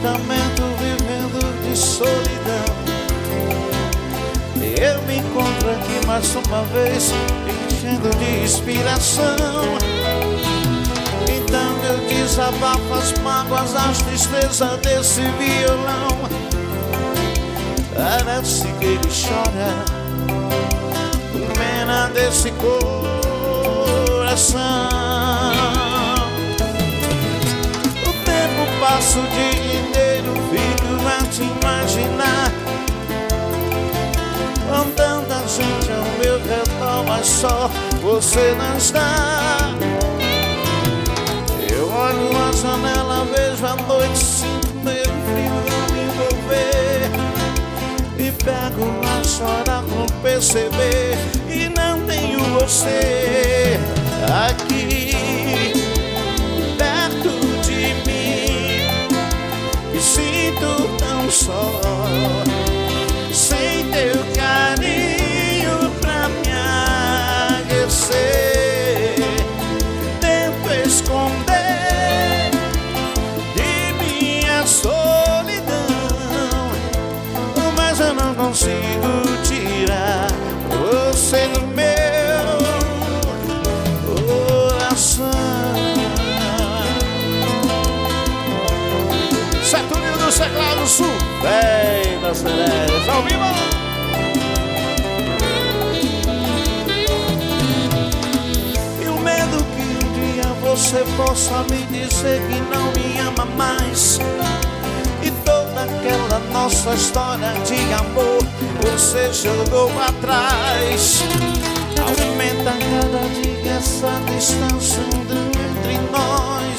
apartamento vivendo de solidão. Eu me encontro aqui mais uma vez, enchendo de inspiração. Então eu desabafo as mágoas, as tristezas desse violão. Parece que ele chora, pena desse coração. O tempo passa, o dia inteiro fico a te imaginar, com tanta gente ao meu redor, mas só você não está. Eu olho na janela, vejo a noite, sinto meio frio me envolver, e pego a chorar por perceber que não tenho você aqui perto de mim. Me sinto tão só, sem teu carinho pra me aquecer. Tento esconder de minha solidão, mas eu não consigo tirar você do meu coração. Saturnino do Teclado Sul, vem da Cereja, ao vivo! E o medo que um dia você possa me dizer que não me ama mais, e toda aquela nossa história de amor você jogou atrás. Aumenta cada dia essa distância entre nós.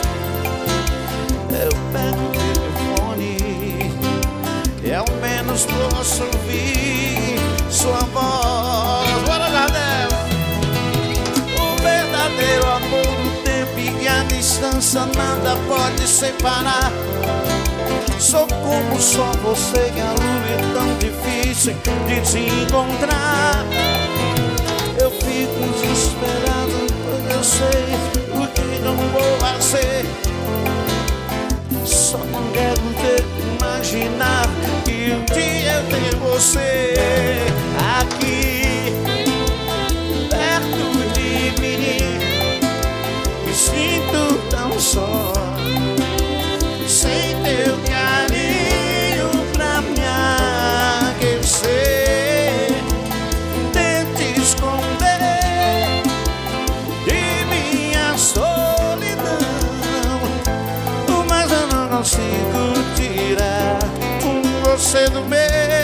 Eu pego o telefone e ao menos posso ouvir sua voz. Bora, Jardel! O verdadeiro amor, o tempo e a distância nada pode separar. Sou como só você, que a lua é tão difícil de te encontrar. Eu fico desesperado, pois eu sei o que não vou fazer. Só não quero ter que imaginar que um dia eu tenho você aqui perto de mim. Me sinto tão só, sem teu carinho pra me aquecer. Tente esconder de minha solidão, mas eu não consigo tirar você do meu